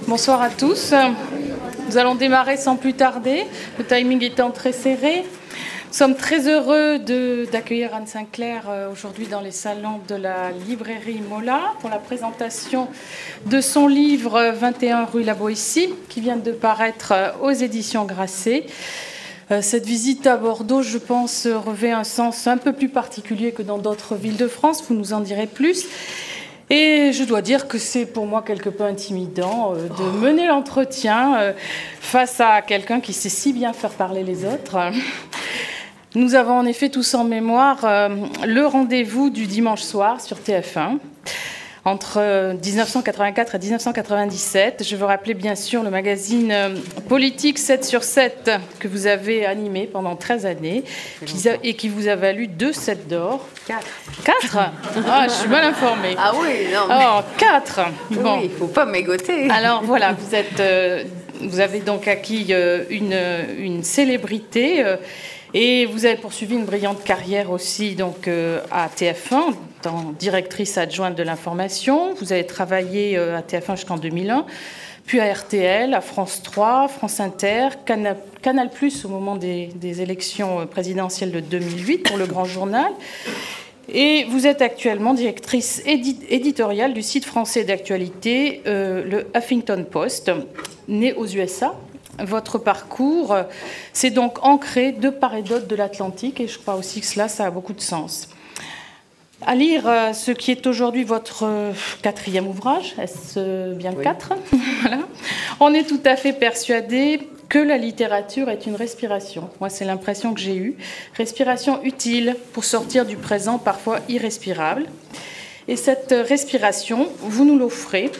Bonsoir à tous. Nous allons démarrer sans plus tarder, le timing étant très serré. Nous sommes très heureux d'accueillir Anne Sinclair aujourd'hui dans les salons de la librairie Mola pour la présentation de son livre 21 rue La Boétie, qui vient de paraître aux éditions Grasset. Cette visite à Bordeaux, je pense, revêt un sens un peu plus particulier que dans d'autres villes de France. Vous nous en direz plus. Et je dois dire que c'est pour moi quelque peu intimidant de mener l'entretien face à quelqu'un qui sait si bien faire parler les autres. Nous avons en effet tous en mémoire le rendez-vous du dimanche soir sur TF1. Entre 1984 et 1997, je veux rappeler bien sûr le magazine politique 7 sur 7 que vous avez animé pendant 13 années et qui vous a valu 2 7 d'or. 4 Ah, je suis mal informée. Ah oui, non. Oh, 4 Bon. Oui, il ne faut pas mégoter. Alors voilà, vous avez donc acquis une célébrité et vous avez poursuivi une brillante carrière aussi donc, à TF1, en directrice adjointe de l'information. Vous avez travaillé à TF1 jusqu'en 2001, puis à RTL, à France 3, France Inter, Canal+, au moment des élections présidentielles de 2008 pour le Grand Journal. Et vous êtes actuellement directrice éditoriale du site français d'actualité, le Huffington Post, né aux USA. Votre parcours s'est donc ancré de part et d'autre de l'Atlantique, et je crois aussi que ça a beaucoup de sens. À lire ce qui est aujourd'hui votre 4e ouvrage, est-ce bien 4 Voilà. On est tout à fait persuadé que la littérature est une respiration. Moi, c'est l'impression que j'ai eue. Respiration utile pour sortir du présent parfois irrespirable. Et cette respiration, vous nous l'offrez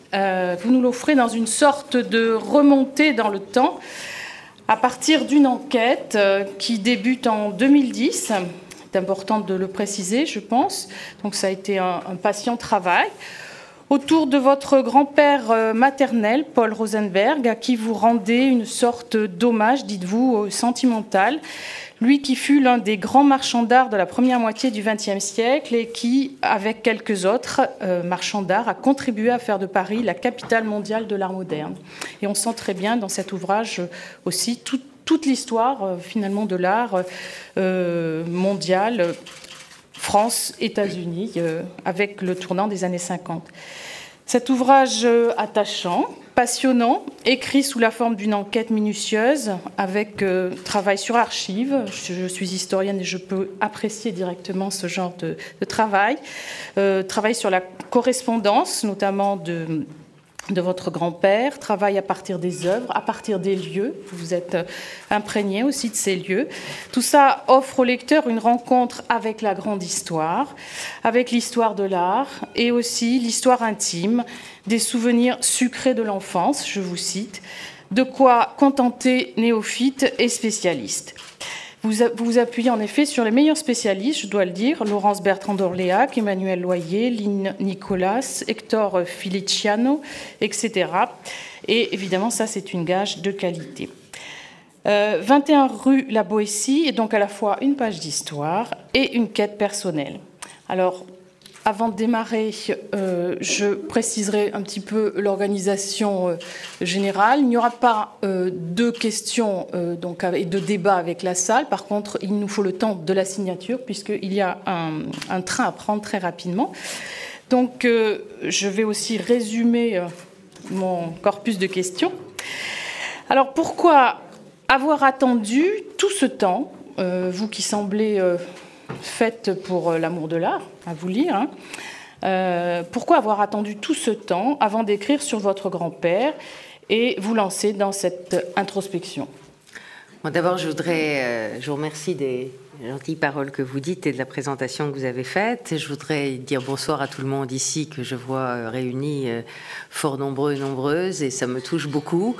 dans une sorte de remontée dans le temps à partir d'une enquête qui débute en 2010. C'est important de le préciser, je pense. Donc ça a été un patient travail autour de votre grand-père maternel, Paul Rosenberg, à qui vous rendez une sorte d'hommage, dites-vous, sentimental. Lui qui fut l'un des grands marchands d'art de la première moitié du XXe siècle et qui, avec quelques autres marchands d'art, a contribué à faire de Paris la capitale mondiale de l'art moderne. Et on sent très bien dans cet ouvrage aussi toute l'histoire finalement de l'art mondial, France, États-Unis, avec le tournant des années 50. Cet ouvrage attachant, passionnant, écrit sous la forme d'une enquête minutieuse, avec travail sur archives. Je suis historienne et je peux apprécier directement ce genre de travail. Travail sur la correspondance, notamment de votre grand-père, travail à partir des œuvres, à partir des lieux. Vous êtes imprégné aussi de ces lieux. Tout ça offre au lecteur une rencontre avec la grande histoire, avec l'histoire de l'art et aussi l'histoire intime, des souvenirs sucrés de l'enfance, je vous cite, de quoi contenter néophytes et spécialistes. Vous vous appuyez en effet sur les meilleurs spécialistes, je dois le dire, Laurence Bertrand d'Orléac, Emmanuel Loyer, Lynn Nicolas, Hector Feliciano, etc. Et évidemment, ça, c'est une gage de qualité. 21 rue La Boétie est donc à la fois une page d'histoire et une quête personnelle. Alors, avant de démarrer, je préciserai un petit peu l'organisation générale. Il n'y aura pas de questions et de débats avec la salle. Par contre, il nous faut le temps de la signature puisqu'il y a un train à prendre très rapidement. Donc, je vais aussi résumer mon corpus de questions. Alors, pourquoi avoir attendu tout ce temps, vous qui semblez... faite pour l'amour de l'art, à vous lire. Pourquoi avoir attendu tout ce temps avant d'écrire sur votre grand-père et vous lancer dans cette introspection ? Bon, d'abord, je vous remercie des gentilles paroles que vous dites et de la présentation que vous avez faite. Je voudrais dire bonsoir à tout le monde ici que je vois réunis, fort nombreux et nombreuses, et ça me touche beaucoup.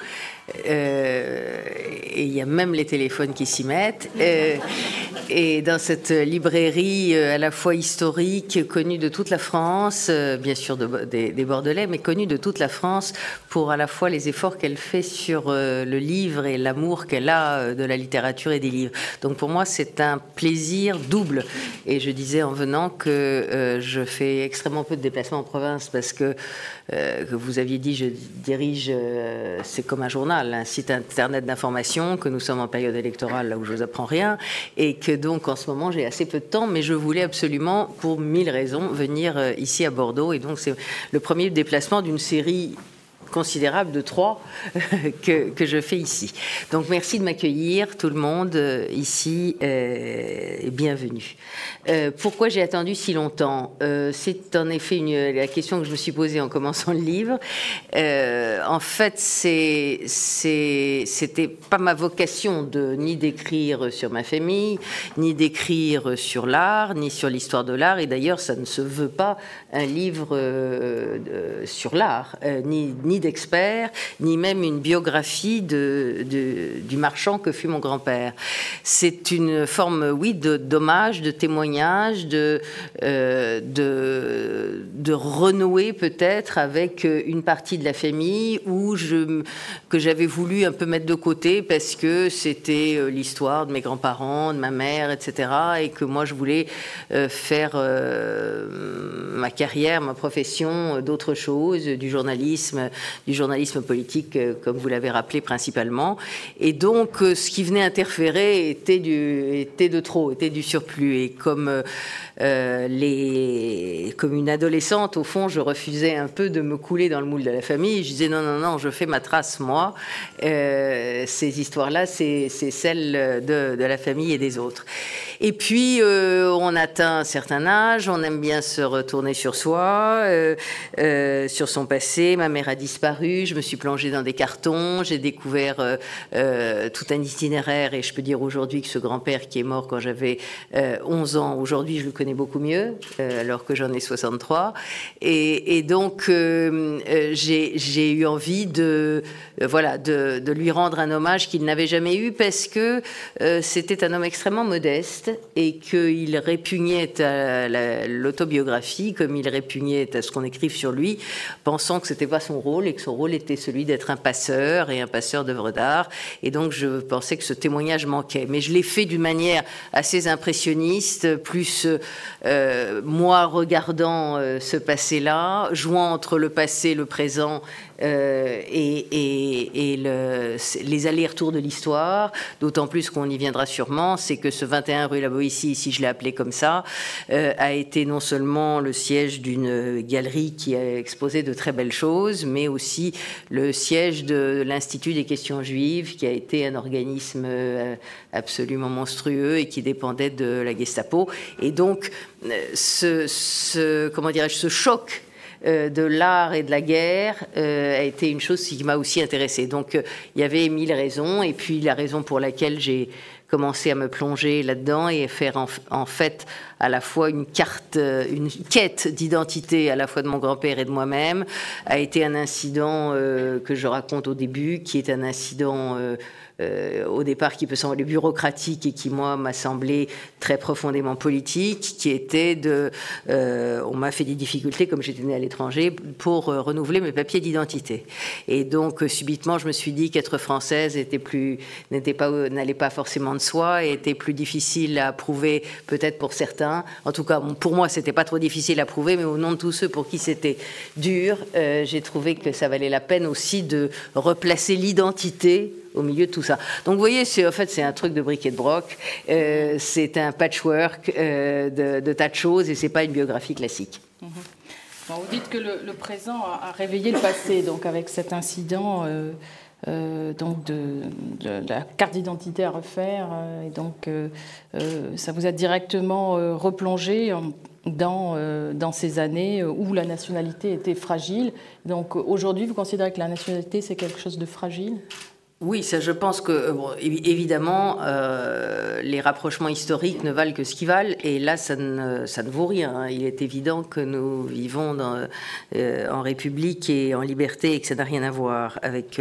Et il y a même les téléphones qui s'y mettent. Et dans cette librairie à la fois historique, connue de toute la France, bien sûr des Bordelais, mais connue de toute la France pour à la fois les efforts qu'elle fait sur le livre et l'amour qu'elle a de la littérature et des livres. Donc pour moi, c'est un plaisir double. Et je disais en venant que je fais extrêmement peu de déplacements en province parce que vous aviez dit, je dirige, c'est comme un journal, un site internet d'information, que nous sommes en période électorale, là où je vous apprends rien, et que donc en ce moment j'ai assez peu de temps, mais je voulais absolument, pour 1000 raisons, venir ici à Bordeaux. Et donc c'est le premier déplacement d'une série considérable de 3 que je fais ici. Donc merci de m'accueillir, tout le monde, ici, et bienvenue. Pourquoi j'ai attendu si longtemps? C'est en effet la question que je me suis posée en commençant le livre. En fait, c'était pas ma vocation ni d'écrire sur ma famille, ni d'écrire sur l'art, ni sur l'histoire de l'art, et d'ailleurs ça ne se veut pas un livre sur l'art, ni d'experts, ni même une biographie du marchand que fut mon grand-père. C'est une forme, oui, d'hommage, de témoignage, de renouer peut-être avec une partie de la famille que j'avais voulu un peu mettre de côté parce que c'était l'histoire de mes grands-parents, de ma mère, etc. Et que moi je voulais faire ma carrière, ma profession, d'autres choses, du journalisme politique, comme vous l'avez rappelé principalement. Et donc, ce qui venait interférer était de trop, était du surplus. Et comme une adolescente, au fond, je refusais un peu de me couler dans le moule de la famille. Je disais non, je fais ma trace, moi. Ces histoires-là, c'est celles de la famille et des autres. Et puis, on atteint un certain âge, on aime bien se retourner sur soi, sur son passé. Ma mère a disparu, je me suis plongée dans des cartons, j'ai découvert tout un itinéraire, et je peux dire aujourd'hui que ce grand-père qui est mort quand j'avais 11 ans, aujourd'hui je le connais beaucoup mieux, alors que j'en ai 63. Et donc, j'ai eu envie de lui rendre un hommage qu'il n'avait jamais eu, parce que c'était un homme extrêmement modeste et qu'il répugnait à l'autobiographie comme il répugnait à ce qu'on écrive sur lui, pensant que c'était pas son rôle et que son rôle était celui d'être un passeur d'œuvres d'art. Et donc je pensais que ce témoignage manquait, mais je l'ai fait d'une manière assez impressionniste, plus moi regardant ce passé-là, jouant entre le passé, le présent et les allers-retours de l'histoire, d'autant plus qu'on y viendra sûrement. C'est que ce 21 rue La Boétie, ici je l'ai appelé comme ça, a été non seulement le siège d'une galerie qui a exposé de très belles choses, mais aussi le siège de l'Institut des questions juives, qui a été un organisme absolument monstrueux et qui dépendait de la Gestapo. Et donc ce choc de l'art et de la guerre a été une chose qui m'a aussi intéressée. Donc il y avait 1000 raisons, et puis la raison pour laquelle j'ai commencé à me plonger là-dedans et faire en fait à la fois une quête d'identité à la fois de mon grand-père et de moi-même, a été un incident que je raconte au début, qui est un incident au départ qui peut sembler bureaucratique et qui, moi, m'a semblé très profondément politique, qui était on m'a fait des difficultés, comme j'étais née à l'étranger, pour renouveler mes papiers d'identité. Et donc, subitement, je me suis dit qu'être française n'allait pas forcément de soi et était plus difficile à prouver, peut-être pour certains. En tout cas, pour moi, c'était pas trop difficile à prouver, mais au nom de tous ceux pour qui c'était dur, j'ai trouvé que ça valait la peine aussi de replacer l'identité au milieu de tout ça. Donc vous voyez, c'est un truc de bric et de broc, c'est un patchwork de tas de choses, et c'est pas une biographie classique. Bon, vous dites que le présent a réveillé le passé, donc avec cet incident donc de la carte d'identité à refaire, et donc ça vous a directement replongé dans ces années où la nationalité était fragile. Donc aujourd'hui, vous considérez que la nationalité, c'est quelque chose de fragile ? Oui, ça, je pense que, évidemment, les rapprochements historiques ne valent que ce qu'ils valent, et là, ça ne vaut rien. Hein. Il est évident que nous vivons en République et en liberté, et que ça n'a rien à voir avec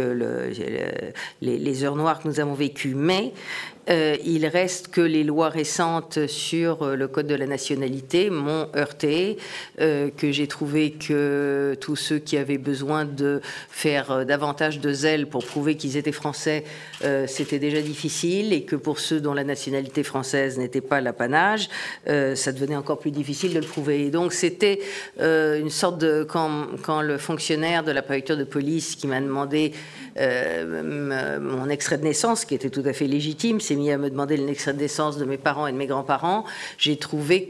les heures noires que nous avons vécues. Mais il reste que les lois récentes sur le code de la nationalité m'ont heurté, que j'ai trouvé que tous ceux qui avaient besoin de faire davantage de zèle pour prouver qu'ils étaient français français, c'était déjà difficile, et que pour ceux dont la nationalité française n'était pas l'apanage, ça devenait encore plus difficile de le prouver. Et donc c'était une sorte de... Quand le fonctionnaire de la préfecture de police qui m'a demandé mon extrait de naissance, qui était tout à fait légitime, s'est mis à me demander l'extrait de naissance de mes parents et de mes grands-parents, j'ai trouvé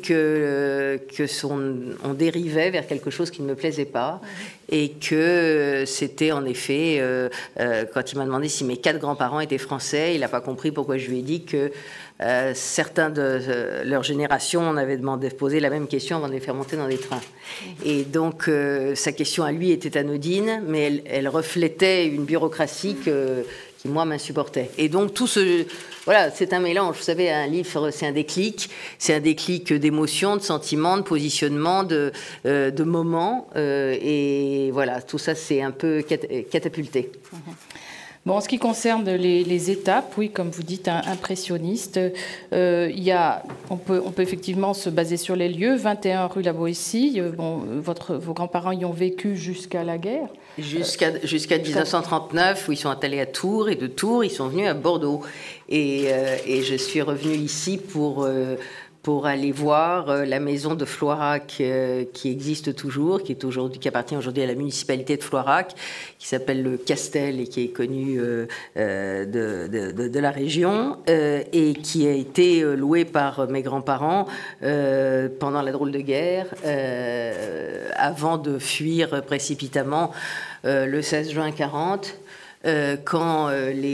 on dérivait vers quelque chose qui ne me plaisait pas, et que c'était en effet, quand il m'a demandé si mes 4 grands-parents étaient français, il n'a pas compris pourquoi je lui ai dit que certains de leur génération, on avait posé la même question avant de les faire monter dans des trains. Et donc, sa question à lui était anodine, mais elle reflétait une bureaucratie qui, moi, m'insupportait. Et donc, voilà, c'est un mélange. Vous savez, un livre, c'est un déclic. C'est un déclic d'émotions, de sentiments, de positionnement, de moments. Et voilà, tout ça, c'est un peu catapulté. Bon, en ce qui concerne les étapes, oui, comme vous dites, impressionnistes, on peut effectivement se baser sur les lieux. 21 rue La Boétie, vos grands-parents y ont vécu jusqu'à la guerre. Jusqu'à 1939, où ils sont allés à Tours, et de Tours, ils sont venus à Bordeaux. Et je suis revenue ici pour aller voir la maison de Floirac qui existe toujours, qui appartient aujourd'hui à la municipalité de Floirac, qui s'appelle le Castel et qui est connu de la région, et qui a été loué par mes grands-parents pendant la drôle de guerre, avant de fuir précipitamment le 16 juin 1940. Quand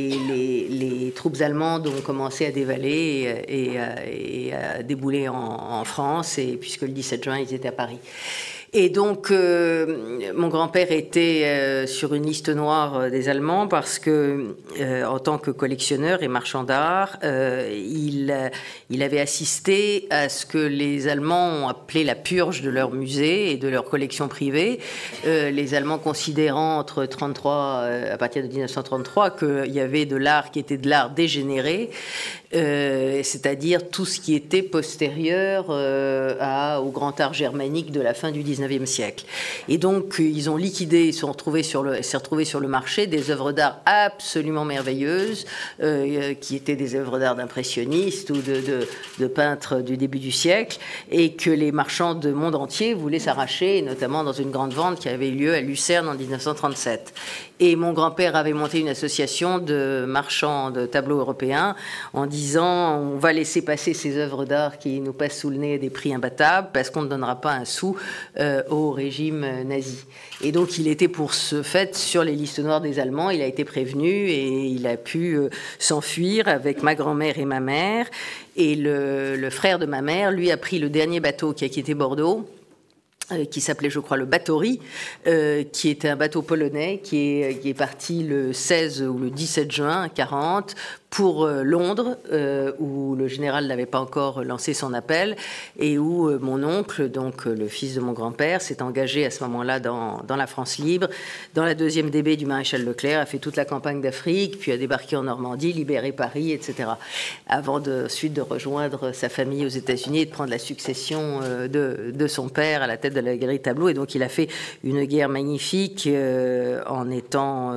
les troupes allemandes ont commencé à dévaler et à débouler en France, et puisque le 17 juin, ils étaient à Paris. Et donc, mon grand-père était sur une liste noire des Allemands parce que, en tant que collectionneur et marchand d'art, il avait assisté à ce que les Allemands ont appelé la purge de leurs musées et de leurs collections privées. Les Allemands considérant à partir de 1933, qu'il y avait de l'art qui était de l'art dégénéré, c'est-à-dire tout ce qui était postérieur au grand art germanique de la fin du XIXe siècle. Et donc, ils ont liquidé, s'est retrouvé sur le marché des œuvres d'art absolument merveilleuses, qui étaient des œuvres d'art d'impressionnistes ou de peintres du début du siècle, et que les marchands du monde entier voulaient s'arracher, notamment dans une grande vente qui avait eu lieu à Lucerne en 1937. Et mon grand-père avait monté une association de marchands de tableaux européens en disant on va laisser passer ces œuvres d'art qui nous passent sous le nez à des prix imbattables parce qu'on ne donnera pas un sou au régime nazi. Et donc il était pour ce fait sur les listes noires des Allemands, il a été prévenu et il a pu s'enfuir avec ma grand-mère et ma mère. Et le frère de ma mère, lui, a pris le dernier bateau qui a quitté Bordeaux, qui s'appelait, je crois, le Batory, qui était un bateau polonais qui est parti le 16 ou le 17 juin 1940 pour Londres, où le général n'avait pas encore lancé son appel, et où mon oncle, donc le fils de mon grand-père, s'est engagé à ce moment-là dans la France libre, dans la 2e DB du maréchal Leclerc, a fait toute la campagne d'Afrique, puis a débarqué en Normandie, libéré Paris, etc., avant ensuite de rejoindre sa famille aux États-Unis et de prendre la succession de son père à la tête de la galerie Tableau. Et donc il a fait une guerre magnifique en étant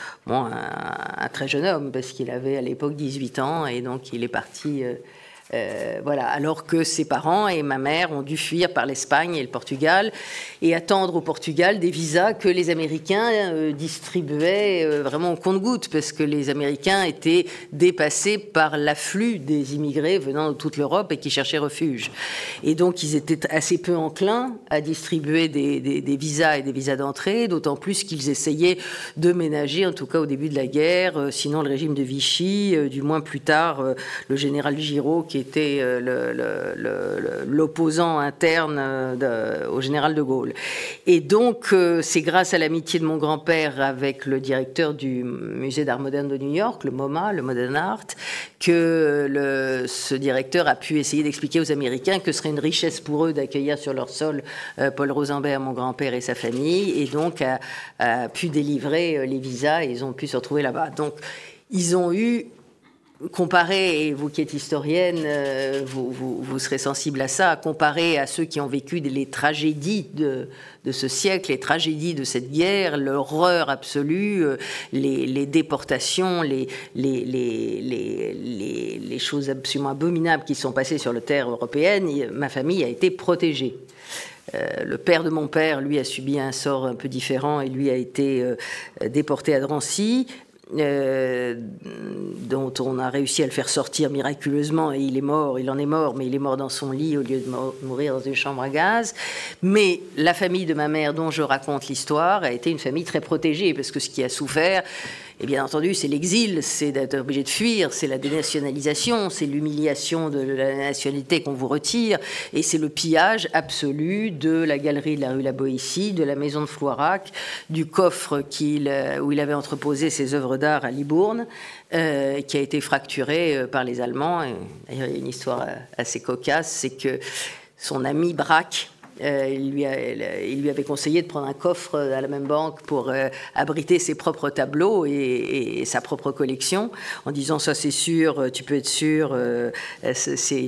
un très jeune homme, parce qu'il avait à l'époque 18 ans, et donc il est parti voilà, alors que ses parents et ma mère ont dû fuir par l'Espagne et le Portugal et attendre au Portugal des visas que les Américains distribuaient vraiment au compte-gouttes, parce que les Américains étaient dépassés par l'afflux des immigrés venant de toute l'Europe et qui cherchaient refuge. Et donc ils étaient assez peu enclins à distribuer des visas et des visas d'entrée, d'autant plus qu'ils essayaient de ménager, en tout cas au début de la guerre, sinon le régime de Vichy, du moins plus tard le général Giraud, qui était l'opposant interne au général de Gaulle. Et donc, c'est grâce à l'amitié de mon grand-père avec le directeur du musée d'art moderne de New York, le MoMA, le Modern Art, que ce directeur a pu essayer d'expliquer aux Américains que ce serait une richesse pour eux d'accueillir sur leur sol Paul Rosenberg, mon grand-père et sa famille, et donc a pu délivrer les visas, et ils ont pu se retrouver là-bas. Donc, ils ont eu comparé, et vous qui êtes historienne, vous serez sensible à ça, comparé à ceux qui ont vécu les tragédies de ce siècle, les tragédies de cette guerre, l'horreur absolue, les déportations, les choses absolument abominables qui sont passées sur la terre européenne, ma famille a été protégée. Le père de mon père, lui, a subi un sort un peu différent et lui a été déporté à Drancy. Dont on a réussi à le faire sortir miraculeusement et il en est mort, mais il est mort dans son lit au lieu de mourir dans une chambre à gaz. Mais la famille de ma mère, dont je raconte l'histoire, a été une famille très protégée, parce que ce qui a souffert, et bien entendu, c'est l'exil, c'est d'être obligé de fuir, c'est la dénationalisation, c'est l'humiliation de la nationalité qu'on vous retire, et c'est le pillage absolu de la galerie de la rue La Boétie, de la maison de Floirac, du coffre où il avait entreposé ses œuvres d'art à Libourne, qui a été fracturé par les Allemands. D'ailleurs, il y a une histoire assez cocasse, c'est que son ami Braque, il lui avait conseillé de prendre un coffre à la même banque pour abriter ses propres tableaux et sa propre collection, en disant ça c'est sûr, tu peux être sûr, c'est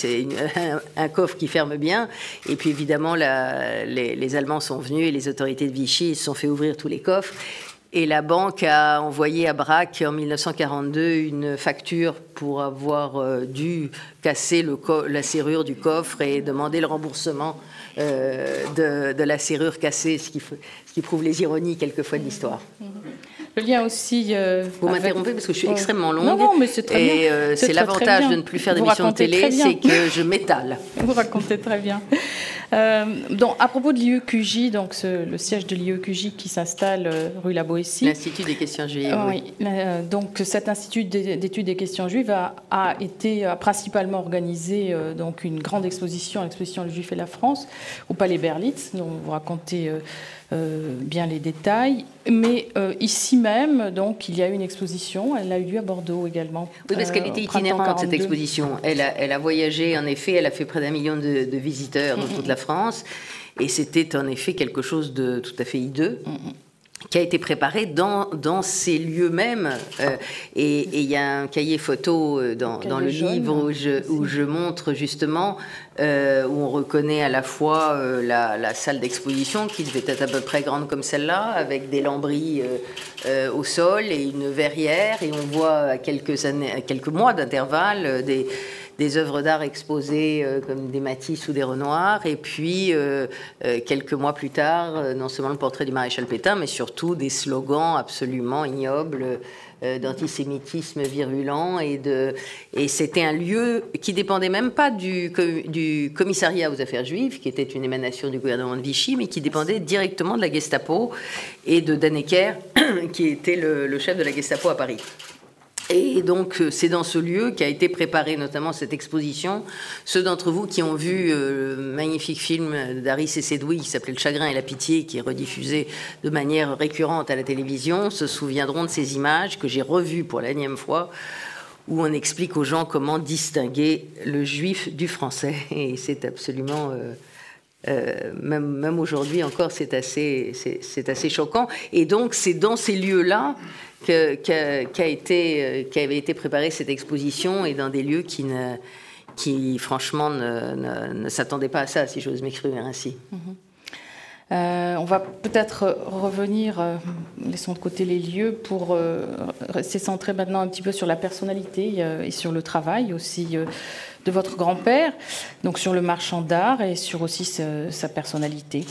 un coffre qui ferme bien. Et puis évidemment les Allemands sont venus et les autorités de Vichy se sont fait ouvrir tous les coffres. Et la banque a envoyé à Braque en 1942 une facture pour avoir dû casser la serrure du coffre et demander le remboursement de la serrure cassée, ce qui prouve les ironies quelquefois de l'histoire. Le lien aussi... Vous m'interrompez parce que je suis extrêmement longue. Non, mais c'est très bien. Et c'est l'avantage de ne plus faire d'émissions de télé, c'est que je m'étale. Vous racontez très bien. Donc, à propos de l'IEQJ, donc le siège de l'IEQJ qui s'installe rue La Boétie. L'Institut des questions juives. Oui. Donc, cet institut d'études des questions juives a principalement organisé donc une grande exposition, l'exposition Le Juif et la France, au Palais Berlitz, dont vous racontez bien les détails. Mais ici même, donc, il y a eu une exposition. Elle a eu lieu à Bordeaux également. Oui, parce qu'elle était itinérante, cette exposition. Elle a voyagé, en effet. Elle a fait près d'1 million de visiteurs dans toute la France. Et c'était, en effet, quelque chose de tout à fait hideux. Qui a été préparé dans ces lieux mêmes. Et il y a un cahier photo dans le livre où je montre justement, où on reconnaît à la fois la salle d'exposition, qui devait être à peu près grande comme celle-là, avec des lambris au sol et une verrière, et on voit à quelques mois d'intervalle des œuvres d'art exposées comme des Matisse ou des Renoir, et puis quelques mois plus tard, non seulement le portrait du maréchal Pétain, mais surtout des slogans absolument ignobles d'antisémitisme virulent, et c'était un lieu qui dépendait même pas du commissariat aux affaires juives, qui était une émanation du gouvernement de Vichy, mais qui dépendait directement de la Gestapo et de Dannecker, qui était le chef de la Gestapo à Paris. Et donc, c'est dans ce lieu qu'a été préparée notamment cette exposition. Ceux d'entre vous qui ont vu le magnifique film d'Aris et Sédoui qui s'appelait Le Chagrin et la Pitié, qui est rediffusé de manière récurrente à la télévision, se souviendront de ces images que j'ai revues pour la 9e fois, où on explique aux gens comment distinguer le juif du français. Et c'est absolument... même aujourd'hui encore, c'est assez choquant. Et donc, c'est dans ces lieux-là qu'avait été préparée cette exposition, et dans des lieux qui franchement, ne s'attendaient pas à ça, si j'ose m'exprimer ainsi. On va peut-être revenir, laissons de côté les lieux, pour rester centré maintenant un petit peu sur la personnalité et sur le travail aussi de votre grand-père, donc sur le marchand d'art et sur aussi sa personnalité.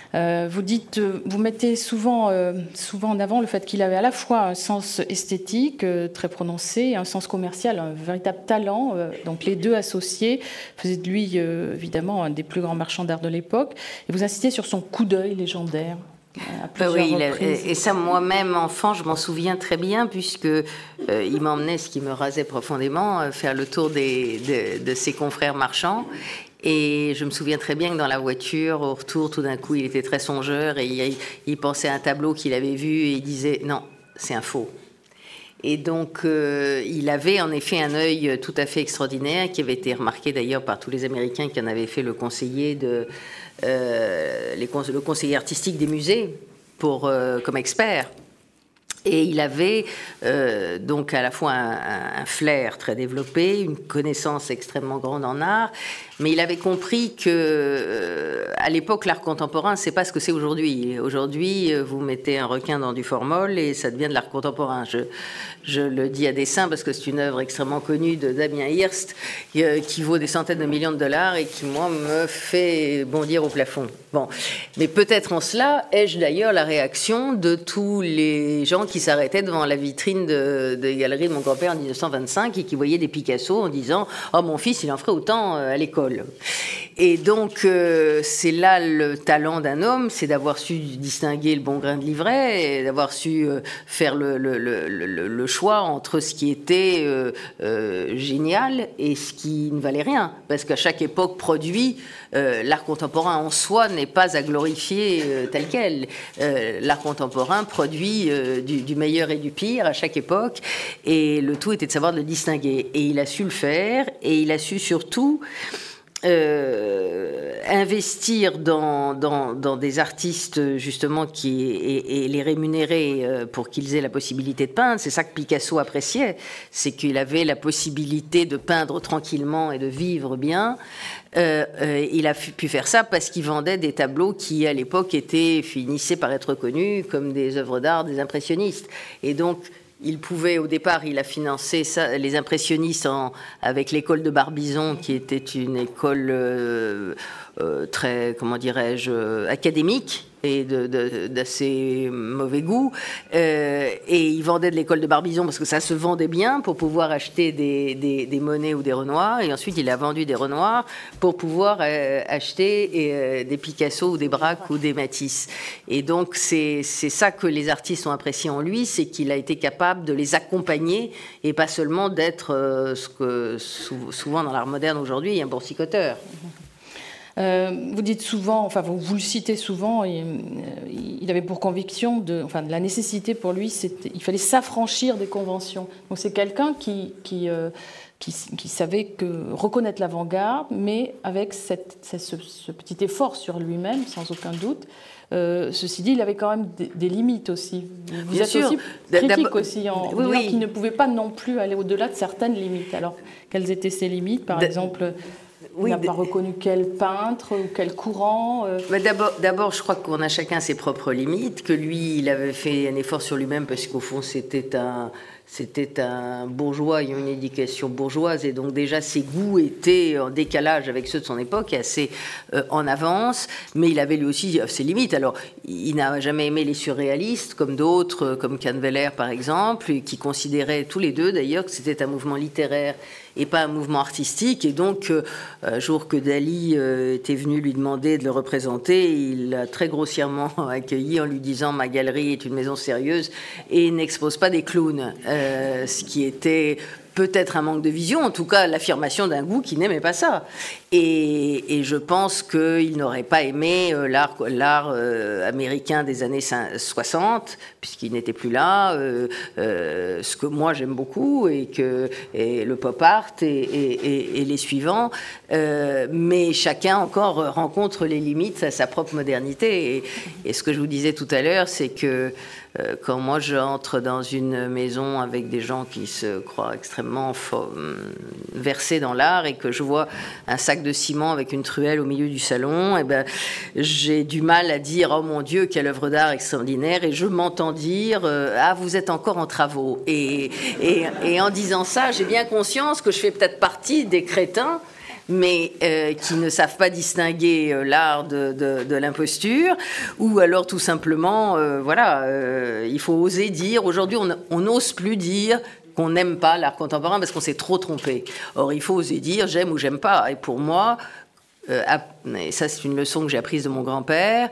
Vous mettez souvent en avant le fait qu'il avait à la fois un sens esthétique très prononcé, un sens commercial, un véritable talent. Donc les deux associés faisaient de lui évidemment un des plus grands marchands d'art de l'époque. Et vous insistez sur son coup d'œil légendaire. Oui, et ça, moi-même, enfant, je m'en souviens très bien, puisque il m'emmenait, ce qui me rasait profondément, faire le tour de ses confrères marchands. Et je me souviens très bien que dans la voiture, au retour, tout d'un coup, il était très songeur, et il pensait à un tableau qu'il avait vu, et il disait « Non, c'est un faux ». Et donc, il avait en effet un œil tout à fait extraordinaire, qui avait été remarqué d'ailleurs par tous les Américains qui en avaient fait le conseiller le conseiller artistique des musées comme expert. Et il avait donc à la fois un flair très développé, une connaissance extrêmement grande en art, mais il avait compris que à l'époque l'art contemporain c'est pas ce que c'est aujourd'hui. Aujourd'hui vous mettez un requin dans du formol et ça devient de l'art contemporain. Je le dis à dessein parce que c'est une œuvre extrêmement connue de Damien Hirst qui vaut des centaines de millions de dollars et qui moi me fait bondir au plafond. Bon, mais peut-être en cela ai-je d'ailleurs la réaction de tous les gens qui s'arrêtaient devant la vitrine des galeries de mon grand-père en 1925 et qui voyaient des Picasso en disant « Oh, mon fils, il en ferait autant à l'école ». Et donc, c'est là le talent d'un homme, c'est d'avoir su distinguer le bon grain de livret et d'avoir su faire le choix entre ce qui était génial et ce qui ne valait rien. Parce qu'à chaque époque produit, l'art contemporain en soi n'est pas à glorifier tel quel. L'art contemporain produit du meilleur et du pire à chaque époque, et le tout était de savoir le distinguer. Et il a su le faire, et il a su surtout investir dans des artistes justement et les rémunérer pour qu'ils aient la possibilité de peindre. C'est ça que Picasso appréciait, c'est qu'il avait la possibilité de peindre tranquillement et de vivre bien. Il a pu faire ça parce qu'il vendait des tableaux qui à l'époque finissaient par être reconnus comme des œuvres d'art des impressionnistes. Et donc il pouvait, au départ, il a financé ça, les impressionnistes avec l'école de Barbizon, qui était une école très, comment dirais-je, académique et d'assez mauvais goût. Et il vendait de l'école de Barbizon parce que ça se vendait bien pour pouvoir acheter des Monet ou des Renoir. Et ensuite, il a vendu des Renoir pour pouvoir acheter des Picasso ou des Braque ou des Matisse. Et donc, c'est ça que les artistes ont apprécié en lui, c'est qu'il a été capable de les accompagner et pas seulement d'être ce que souvent dans l'art moderne aujourd'hui, un boursicoteur. Vous dites souvent, enfin vous le citez souvent, il avait pour conviction de la nécessité pour lui, il fallait s'affranchir des conventions. Donc c'est quelqu'un qui savait reconnaître l'avant-garde, mais avec ce petit effort sur lui-même, sans aucun doute. Ceci dit, il avait quand même des limites aussi. Vous êtes aussi critique aussi en disant qu'il ne pouvait pas non plus aller au-delà de certaines limites. Alors, quelles étaient ces limites, par exemple? Il n'a pas reconnu quel peintre ou quel courant D'abord, je crois qu'on a chacun ses propres limites, que lui, il avait fait un effort sur lui-même parce qu'au fond, c'était un bourgeois ayant une éducation bourgeoise, et donc déjà ses goûts étaient en décalage avec ceux de son époque et assez en avance, mais il avait lui aussi ses limites. Alors, il n'a jamais aimé les surréalistes, comme d'autres, comme Canveller par exemple, qui considéraient tous les deux d'ailleurs que c'était un mouvement littéraire et pas un mouvement artistique. Et donc, un jour que Dali était venu lui demander de le représenter, il l'a très grossièrement accueilli en lui disant « Ma galerie est une maison sérieuse et n'expose pas des clowns ». Ce qui était peut-être un manque de vision, en tout cas l'affirmation d'un goût qui n'aimait pas ça. Et je pense qu'il n'aurait pas aimé l'art américain des années 60, puisqu'il n'était plus là, ce que moi j'aime beaucoup, et le pop art et les suivants, mais chacun encore rencontre les limites à sa propre modernité. Et ce que je vous disais tout à l'heure, c'est que quand moi j'entre dans une maison avec des gens qui se croient extrêmement versés dans l'art et que je vois un sac de ciment avec une truelle au milieu du salon, j'ai du mal à dire « Oh mon Dieu, quelle œuvre d'art extraordinaire !» et je m'entends dire « Ah, vous êtes encore en travaux !» Et en disant ça, j'ai bien conscience que je fais peut-être partie des crétins mais qui ne savent pas distinguer l'art de l'imposture, ou alors tout simplement, il faut oser dire, aujourd'hui on n'ose plus dire qu'on n'aime pas l'art contemporain parce qu'on s'est trop trompé. Or, il faut oser dire j'aime ou j'aime pas. Et pour moi, et ça c'est une leçon que j'ai apprise de mon grand-père,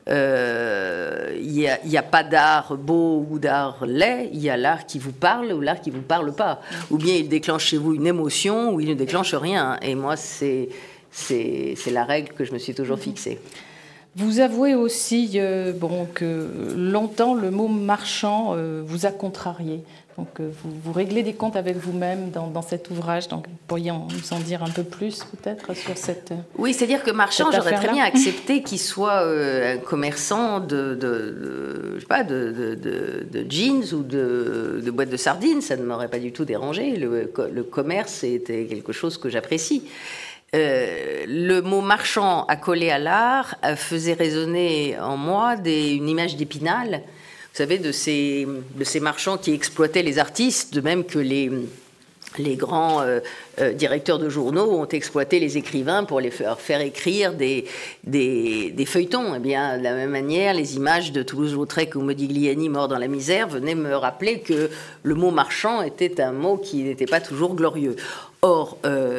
il n'y a pas d'art beau ou d'art laid, il y a l'art qui vous parle ou l'art qui ne vous parle pas. Ou bien il déclenche chez vous une émotion ou il ne déclenche rien. Et moi, c'est la règle que je me suis toujours fixée. Vous avouez aussi que longtemps le mot marchand vous a contrarié. Donc vous réglez des comptes avec vous-même dans cet ouvrage. Donc vous pourriez nous en dire un peu plus peut-être sur cette... Oui, c'est-à-dire que marchand, j'aurais très bien accepté qu'il soit un commerçant de jeans ou de boîtes de sardines. Ça ne m'aurait pas du tout dérangé. Le commerce était quelque chose que j'apprécie. Le mot marchand accolé à l'art faisait résonner en moi une image d'Épinal, vous savez, de ces marchands qui exploitaient les artistes, de même que les grands directeurs de journaux ont exploité les écrivains pour les faire écrire des feuilletons. Eh bien, de la même manière, les images de Toulouse-Lautrec ou Modigliani mort dans la misère venaient me rappeler que le mot marchand était un mot qui n'était pas toujours glorieux. Or,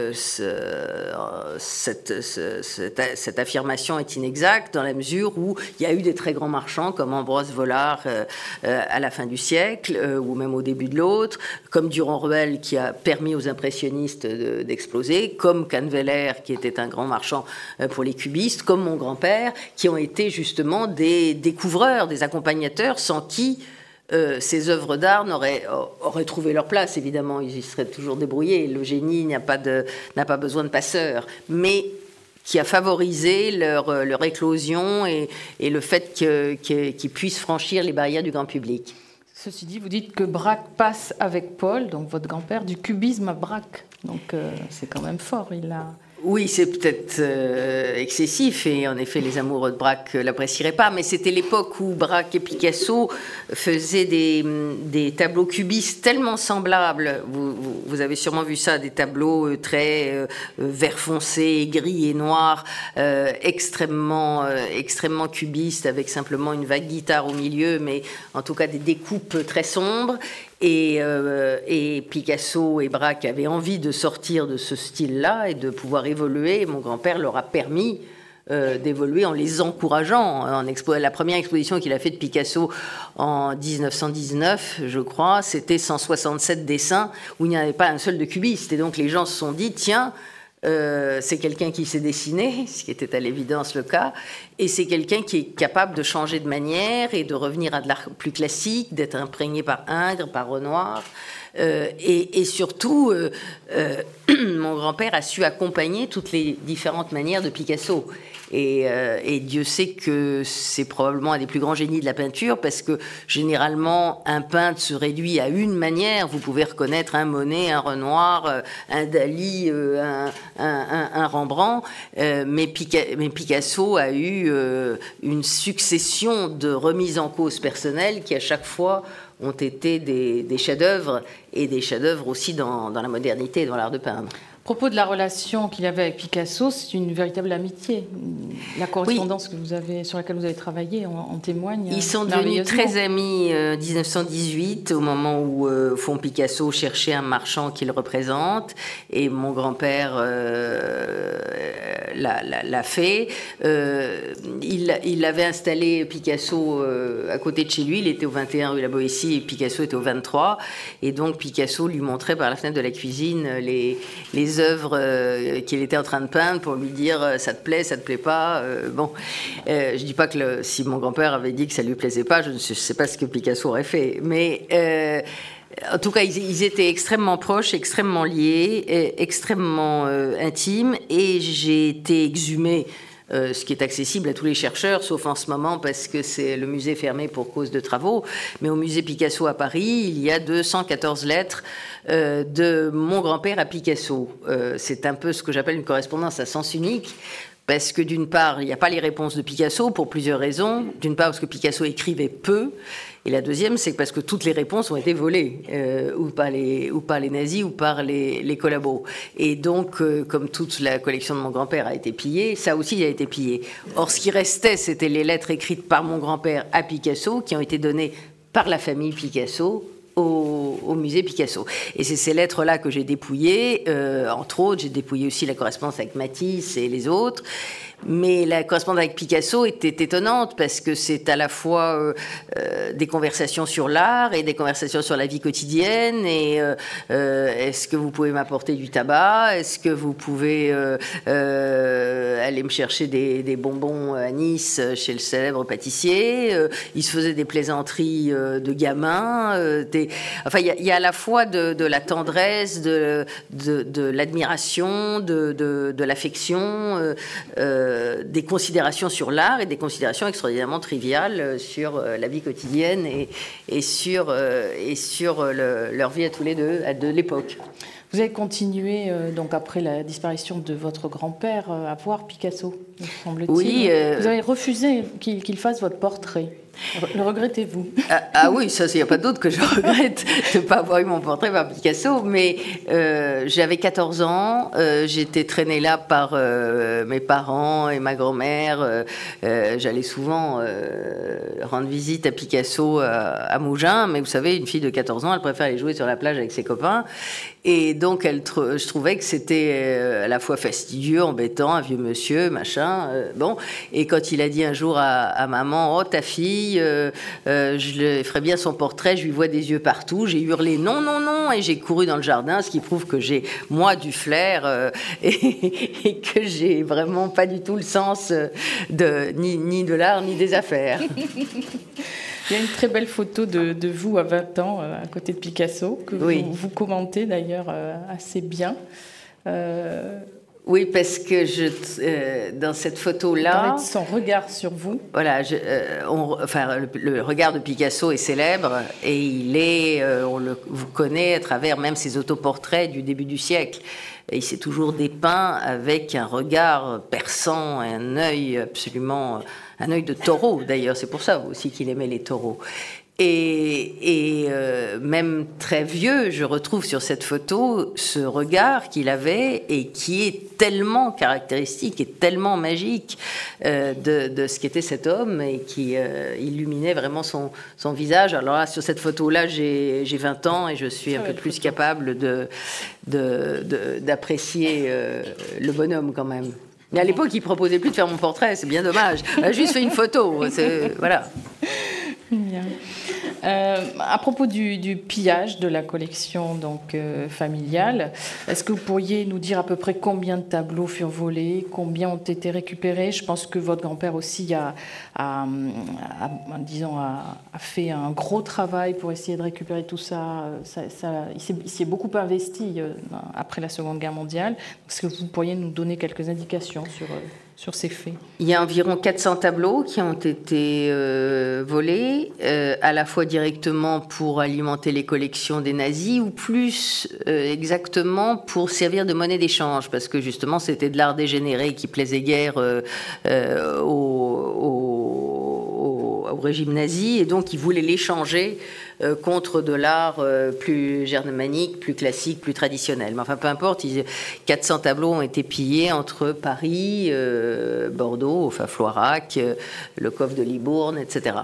cette affirmation est inexacte dans la mesure où il y a eu des très grands marchands comme Ambroise Vollard à la fin du siècle ou même au début de l'autre, comme Durand-Ruel qui a permis aux impressionnistes d'exploser, comme Canneveller qui était un grand marchand pour les cubistes, comme mon grand-père qui ont été justement des découvreurs, des accompagnateurs sans qui ces œuvres d'art auraient trouvé leur place, évidemment, ils y seraient toujours débrouillés. Le génie n'a pas besoin de passeurs, mais qui a favorisé leur éclosion et le fait qu'ils puissent franchir les barrières du grand public. Ceci dit, vous dites que Braque passe avec Paul, donc votre grand-père, du cubisme à Braque. Donc c'est quand même fort, Oui, c'est peut-être excessif et en effet les amoureux de Braque l'apprécieraient pas, mais c'était l'époque où Braque et Picasso faisaient des tableaux cubistes tellement semblables, vous avez sûrement vu ça, des tableaux très vert foncé, gris et noir, extrêmement cubistes avec simplement une vague guitare au milieu, mais en tout cas des découpes très sombres. Et Picasso et Braque avaient envie de sortir de ce style-là et de pouvoir évoluer. Mon grand-père leur a permis d'évoluer en les encourageant. La première exposition qu'il a faite de Picasso en 1919, je crois, c'était 167 dessins où il n'y en avait pas un seul de cubiste. Et donc les gens se sont dit, tiens, c'est quelqu'un qui sait dessiner, ce qui était à l'évidence le cas, et c'est quelqu'un qui est capable de changer de manière et de revenir à de l'art plus classique, d'être imprégné par Ingres, par Renoir. Et surtout, mon grand-père a su accompagner toutes les différentes manières de Picasso. Et Dieu sait que c'est probablement un des plus grands génies de la peinture, parce que généralement, un peintre se réduit à une manière. Vous pouvez reconnaître un Monet, un Renoir, un Dali, un Rembrandt, mais Picasso a eu une succession de remises en cause personnelles qui, à chaque fois, ont été des chefs-d'œuvre, et des chefs-d'œuvre aussi dans la modernité et dans l'art de peindre. À propos de la relation qu'il avait avec Picasso, c'est une véritable amitié. La correspondance sur laquelle vous avez travaillé en témoigne. Ils sont devenus très amis en 1918, au moment où Fond Picasso cherchait un marchand qu'il représente, et mon grand-père l'a fait. Il avait installé Picasso à côté de chez lui, il était au 21 rue La Boétie et Picasso était au 23, et donc Picasso lui montrait par la fenêtre de la cuisine les œuvres qu'il était en train de peindre pour lui dire ça te plaît, ça te plaît pas. Je dis pas que si mon grand-père avait dit que ça lui plaisait pas, je ne sais pas ce que Picasso aurait fait, mais en tout cas ils étaient extrêmement proches, extrêmement liés, extrêmement intimes, et j'ai été exhumée. Ce qui est accessible à tous les chercheurs, sauf en ce moment parce que c'est le musée fermé pour cause de travaux. Mais au musée Picasso à Paris, il y a 214 lettres de mon grand-père à Picasso. C'est un peu ce que j'appelle une correspondance à sens unique. Parce que d'une part, il n'y a pas les réponses de Picasso pour plusieurs raisons. D'une part, parce que Picasso écrivait peu. Et la deuxième, c'est parce que toutes les réponses ont été volées, ou par les nazis, ou par les collabos. Et donc, comme toute la collection de mon grand-père a été pillée, ça aussi a été pillé. Or, ce qui restait, c'était les lettres écrites par mon grand-père à Picasso, qui ont été données par la famille Picasso au musée Picasso. Et c'est ces lettres-là que j'ai dépouillées. Entre autres, j'ai dépouillé aussi la correspondance avec Matisse et les autres. Mais la correspondance avec Picasso était étonnante parce que c'est à la fois des conversations sur l'art et des conversations sur la vie quotidienne. Et est-ce que vous pouvez m'apporter du tabac? Est-ce que vous pouvez aller me chercher des bonbons à Nice chez le célèbre pâtissier? Il se faisait des plaisanteries de gamins. Enfin, il y a à la fois de la tendresse, de l'admiration, de l'affection, des considérations sur l'art et des considérations extraordinairement triviales sur la vie quotidienne et sur leur vie à tous les deux, de l'époque. Vous avez continué, donc après la disparition de votre grand-père, à voir Picasso, me semble-t-il. Oui. Vous avez refusé qu'il fasse votre portrait. Le regrettez-vous? Ah oui, ça, il n'y a pas d'autre que je regrette de ne pas avoir eu mon portrait par Picasso. Mais j'avais 14 ans, j'étais traînée là par mes parents et ma grand-mère. J'allais souvent rendre visite à Picasso à Mougins. Mais vous savez, une fille de 14 ans, elle préfère aller jouer sur la plage avec ses copains. Et donc, je trouvais que c'était à la fois fastidieux, embêtant, un vieux monsieur, machin. Bon. Et quand il a dit un jour à maman, « Oh, ta fille, je le ferais bien son portrait, je lui vois des yeux partout », j'ai hurlé « Non, non, non !» et j'ai couru dans le jardin, ce qui prouve que j'ai, moi, du flair et que j'ai vraiment pas du tout le sens ni de l'art, ni des affaires. Il y a une très belle photo de vous à 20 ans à côté de Picasso, que vous commentez d'ailleurs assez bien. Oui, parce que dans cette photo-là... Son regard sur vous. Voilà, le regard de Picasso est célèbre et vous connaît à travers même ses autoportraits du début du siècle. Et il s'est toujours dépeint avec un regard perçant, un œil de taureau d'ailleurs, c'est pour ça aussi qu'il aimait les taureaux. Et même très vieux, je retrouve sur cette photo ce regard qu'il avait et qui est tellement caractéristique et tellement magique de ce qu'était cet homme et qui illuminait vraiment son visage. Alors là, sur cette photo-là, j'ai 20 ans et je suis un peu plus capable d'apprécier le bonhomme quand même. Mais à l'époque, il proposait plus de faire mon portrait, c'est bien dommage. Il a juste fait une photo, voilà. Bien. À propos du pillage de la collection familiale, est-ce que vous pourriez nous dire à peu près combien de tableaux furent volés, combien ont été récupérés? Je pense que votre grand-père aussi a fait un gros travail pour essayer de récupérer tout ça. Il s'est beaucoup investi après la Seconde Guerre mondiale. Est-ce que vous pourriez nous donner quelques indications sur ces faits? Il y a environ 400 tableaux qui ont été volés, à la fois directement pour alimenter les collections des nazis ou plus exactement pour servir de monnaie d'échange, parce que justement c'était de l'art dégénéré qui plaisait guère au régime nazi, et donc ils voulaient l'échanger contre de l'art plus germanique, plus classique, plus traditionnel. Mais enfin, peu importe, 400 tableaux ont été pillés entre Paris, Bordeaux, enfin Floirac, le coffre de Libourne, etc.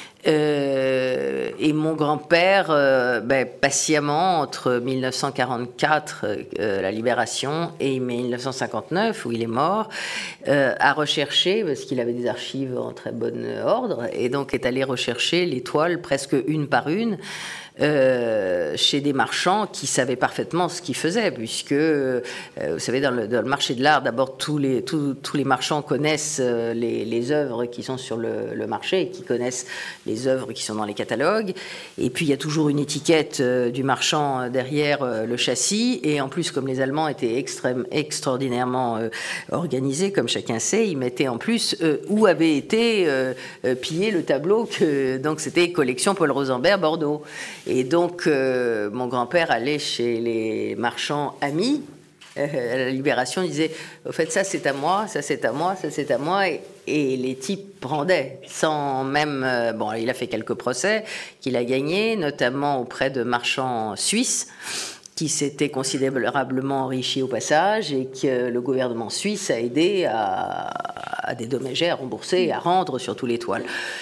Et mon grand-père, patiemment, entre 1944, la Libération, et 1959, où il est mort, a recherché, parce qu'il avait des archives en très bon ordre, et donc est allé rechercher les toiles presque une par une, chez des marchands qui savaient parfaitement ce qu'ils faisaient, puisque, vous savez, dans le marché de l'art, d'abord, tous les marchands connaissent les œuvres qui sont sur le marché, et qui connaissent les œuvres qui sont dans les catalogues. Et puis, il y a toujours une étiquette du marchand derrière le châssis. Et en plus, comme les Allemands étaient extraordinairement organisés, comme chacun sait, ils mettaient en plus où avait été pillé le tableau. Donc, c'était collection Paul Rosenberg, Bordeaux. Et donc, mon grand-père allait chez les marchands amis. À la Libération, il disait « Au fait, ça c'est à moi, ça c'est à moi, ça c'est à moi ». Et les types rendaient, sans même... bon, il a fait quelques procès qu'il a gagnés, notamment auprès de marchands suisses qui s'étaient considérablement enrichis au passage et que le gouvernement suisse a aidé à dédommager, à rembourser, à rendre sur tous les toiles.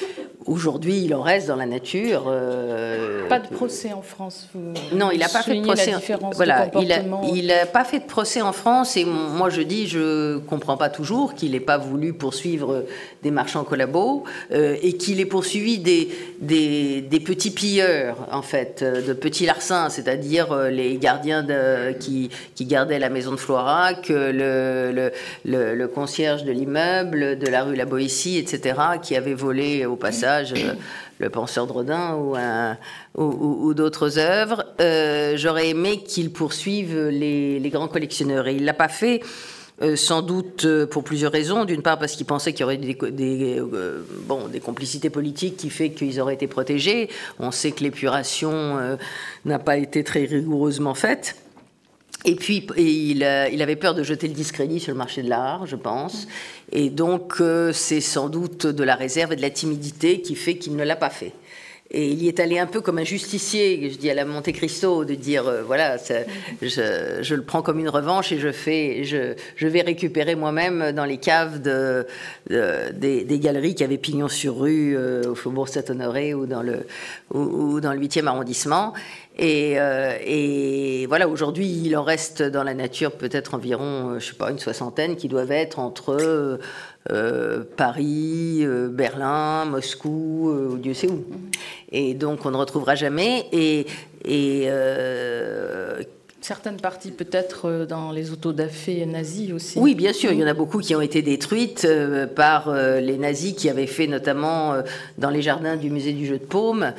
aujourd'hui, il en reste dans la nature. Pas de procès en France. Non, il n'a pas fait de procès. Voilà, il n'a pas fait de procès en France. Et moi, je dis, je comprends pas toujours qu'il n'ait pas voulu poursuivre des marchands collabos et qu'il ait poursuivi des petits pilleurs, en fait, de petits larcins, c'est-à-dire les gardiens qui gardaient la maison de Floirac, le concierge de l'immeuble, de la rue La Boétie, etc., qui avait volé au passage le Penseur de Rodin ou d'autres œuvres. J'aurais aimé qu'il poursuive les grands collectionneurs. Et il ne l'a pas fait, sans doute pour plusieurs raisons. D'une part parce qu'il pensait qu'il y aurait des complicités politiques qui fait qu'ils auraient été protégés. On sait que l'épuration n'a pas été très rigoureusement faite. Et puis, il avait peur de jeter le discrédit sur le marché de l'art, je pense. Et donc, c'est sans doute de la réserve et de la timidité qui fait qu'il ne l'a pas fait. Et il y est allé un peu comme un justicier, je dis à la Monte Cristo, de dire, voilà, je le prends comme une revanche et je vais récupérer moi-même dans les caves des galeries qui avaient pignon sur rue au Faubourg Saint-Honoré ou dans le 8e arrondissement. Et voilà, aujourd'hui, il en reste dans la nature peut-être environ, je sais pas, une soixantaine qui doivent être entre Paris, Berlin, Moscou, Dieu sait où. Et donc, on ne retrouvera jamais. Certaines parties peut-être dans les autodafés nazis aussi. Oui, bien sûr, il y en a beaucoup qui ont été détruites par les nazis qui avaient fait notamment dans les jardins du musée du Jeu de Paume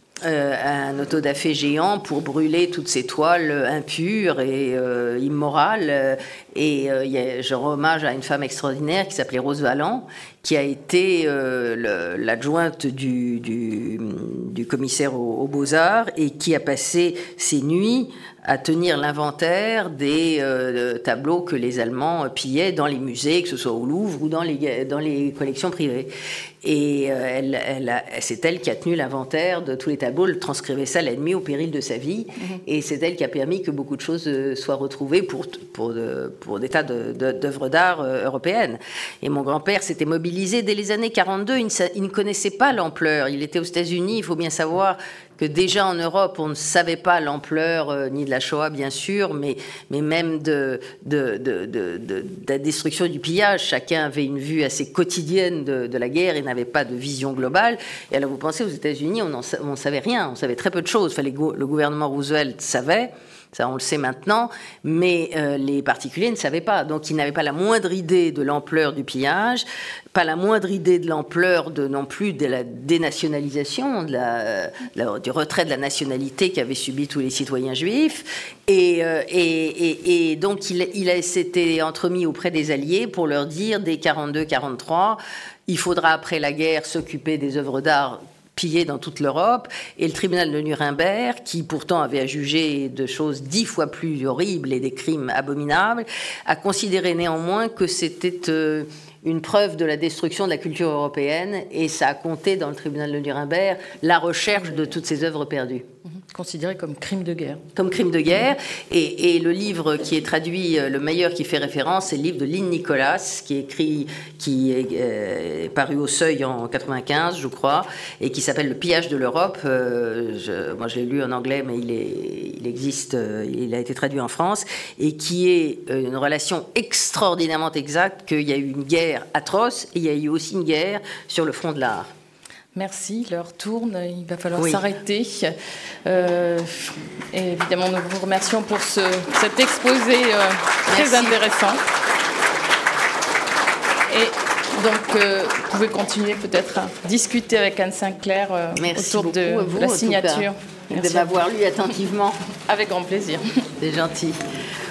un autodafé géant pour brûler toutes ces toiles impures et immorales. Je rends hommage à une femme extraordinaire qui s'appelait Rose Valland, qui a été l'adjointe du commissaire aux Beaux-Arts et qui a passé ses nuits à tenir l'inventaire des tableaux que les Allemands pillaient dans les musées, que ce soit au Louvre ou dans les collections privées. Et c'est elle qui a tenu l'inventaire de tous les tableaux, elle transcrivait ça la nuit au péril de sa vie, et c'est elle qui a permis que beaucoup de choses soient retrouvées pour des tas d'œuvres d'art européennes. Et mon grand-père s'était mobilisé dès les années 42, il ne connaissait pas l'ampleur, il était aux États-Unis, il faut bien savoir que déjà en Europe, on ne savait pas l'ampleur ni de la Shoah, bien sûr, mais même de la destruction et du pillage. Chacun avait une vue assez quotidienne de la guerre et n'avait pas de vision globale. Et alors, vous pensez, aux États-Unis, on ne savait rien, on savait très peu de choses. Enfin, le gouvernement Roosevelt savait, ça on le sait maintenant, mais les particuliers ne savaient pas. Donc ils n'avaient pas la moindre idée de l'ampleur du pillage, pas la moindre idée de l'ampleur non plus de la dénationalisation, du retrait de la nationalité qu'avaient subi tous les citoyens juifs. Et donc il s'était entremis auprès des Alliés pour leur dire, dès 42-43, il faudra après la guerre s'occuper des œuvres d'art pillés dans toute l'Europe, et le tribunal de Nuremberg, qui pourtant avait à juger de choses 10 fois plus horribles et des crimes abominables, a considéré néanmoins que c'était une preuve de la destruction de la culture européenne, et ça a compté dans le tribunal de Nuremberg la recherche de toutes ces œuvres perdues. Considéré comme crime de guerre. Comme crime de guerre. Et le livre qui est traduit, le meilleur qui fait référence, c'est le livre de Lynn Nicholas, qui est paru au Seuil en 95, je crois, et qui s'appelle Le pillage de l'Europe. Moi, je l'ai lu en anglais, mais il existe, il a été traduit en France, et qui est une relation extraordinairement exacte qu'il y a eu une guerre atroce, et il y a eu aussi une guerre sur le front de l'art. Merci, l'heure tourne, il va falloir s'arrêter. Et évidemment, nous vous remercions pour cet exposé très intéressant. Et donc, vous pouvez continuer peut-être à discuter avec Anne Sinclair autour de la signature. Merci de m'avoir lu attentivement. Avec grand plaisir. C'est gentil.